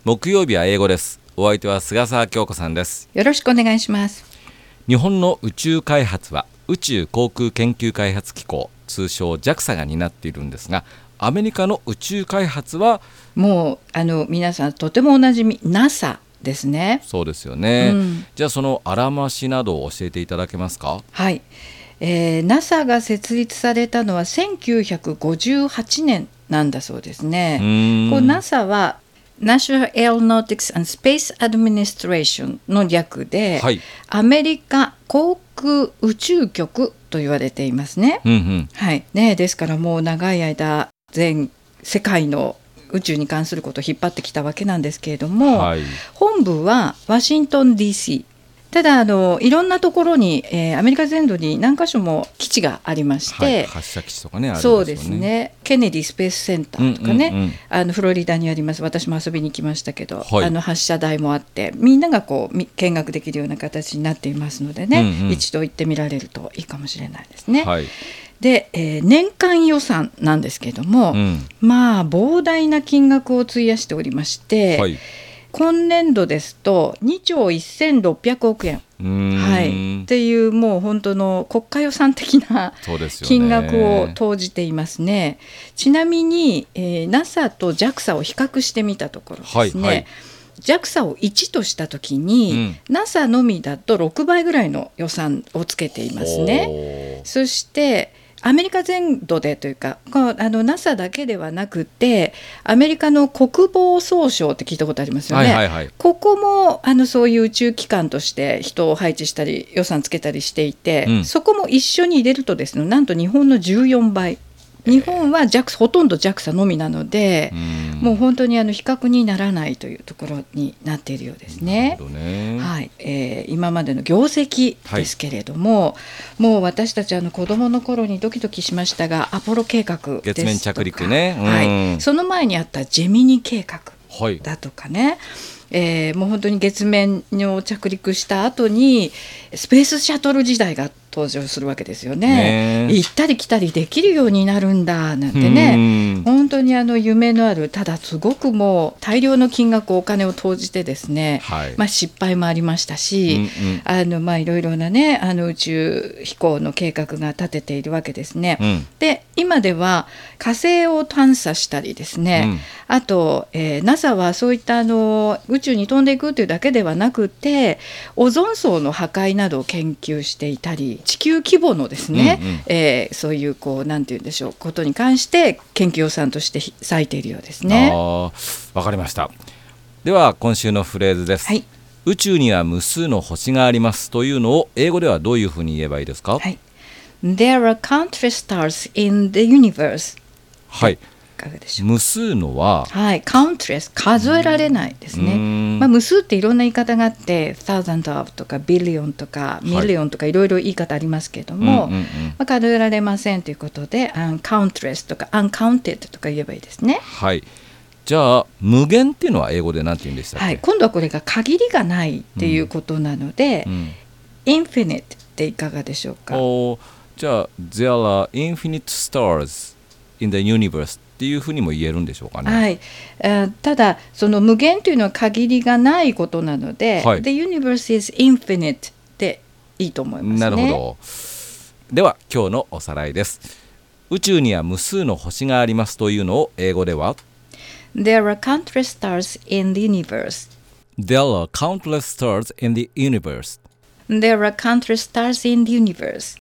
木曜日は英語です。お相手は菅沢京子さんです。 よろしくお願いします。 日本の宇宙開発は宇宙航空研究開発機構、通称 JAXA が担っているんですが、アメリカの宇宙開発はもう皆さんとてもおなじみ NASA ですね。 そうですよね、じゃあそのあらましなどを教えていただけますか？ はい、NASA が設立されたのは1958年なんだそうですね。NASA はNational Aeronautics and Space Administration の略で、 はい、 アメリカ航空宇宙局と言われていますね。はいね、ですからもう長い間全世界の宇宙に関することを引っ張ってきたわけなんですけれども、 はい、 本部はワシントン DC。 ただいろんなところに、アメリカ全土に何か所も基地がありまして、 はい、発射基地とかね、あるんですよね。 そうですね、ケネディスペースセンターとかね、フロリダにあります。私も遊びに来ましたけど、はい、発射台もあってみんながこう見学できるような形になっていますのでね、一度行ってみられるといいかもしれないですね。 はい、 で、年間予算なんですけども、まあ膨大な金額を費やしておりまして、はい、今年度ですと2兆1600億円、はい、っていうもう本当の国家予算的な金額を投じていますね。ちなみに、NASA と JAXA を比較してみたところですね、はいはい、JAXA を1としたときに、NASA のみだと6倍ぐらいの予算をつけていますね。そしてアメリカ全土でというかNASA だけではなくてアメリカの国防総省って聞いたことありますよね、はいはいはい、ここもそういう宇宙機関として人を配置したり予算つけたりしていて、そこも一緒に入れるとですね、なんと日本の14倍。日本は JAXA ほとんど JAXA のみなので、もう本当に比較にならないというところになっているようですね。はい、今までの業績ですけれども、はい、もう私たち子どもの頃にドキドキしましたがアポロ計画ですとか、 月面着陸ね、 はい、その前にあったジェミニ計画だとかね、もう本当に月面に着陸した後にスペースシャトル時代が登場するわけですよね。行ったり来たりできるようになるんだなんてね、本当に夢のある、ただすごくもう大量の金額お金を投じてですね、はい、失敗もありましたし、いろいろなね宇宙飛行の計画が立てているわけですね。で今では火星を探査したりですね、あと、NASA はそういった宇宙に飛んでいくというだけではなくてオゾン層の破壊などを研究していたり、地球規模のですね、そういうなんて言うんでしょうことに関して研究予算として割いているようですね。 わかりました。では今週のフレーズです、はい、宇宙には無数の星がありますというのを英語ではどういうふうに言えばいいですか？はい、 There are countless stars in the universe。 はい、 いかがでしょう。 無数のは、 はい、countless 数えられないですね。無数っていろんな言い方があって thousand of とか billion とか million とかいろいろ言い方ありますけども、数えられませんということで countless とか uncounted とか言えばいいですね。 はい、じゃあ無限っていうのは英語で何て言うんでしたっけ？はい、 今度はこれが限りがないっていうことなので、infinite っていかがでしょうか？ じゃあ There are infinite stars in the universeっていうふうにも言えるんでしょうかね。 はい、ただその無限というのは限りがないことなので、はい、The universe is infinite でいいと思いますね。 なるほど。では今日のおさらいです。宇宙には無数の星がありますというのを英語では There are countless stars in the universe。 There are countless stars in the universe。 There are countless stars in the universe。